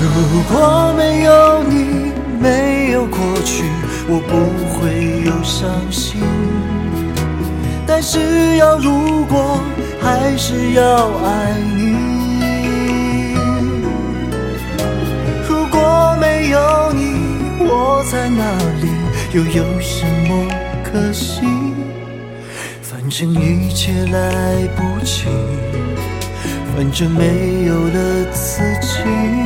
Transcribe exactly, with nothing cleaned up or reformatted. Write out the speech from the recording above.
如果没有你，没有过去，我不会有伤心。但是要如果，还是要爱你。如果没有你，我在哪里，又有什么可惜？反正一切来不及，反正没有了自己。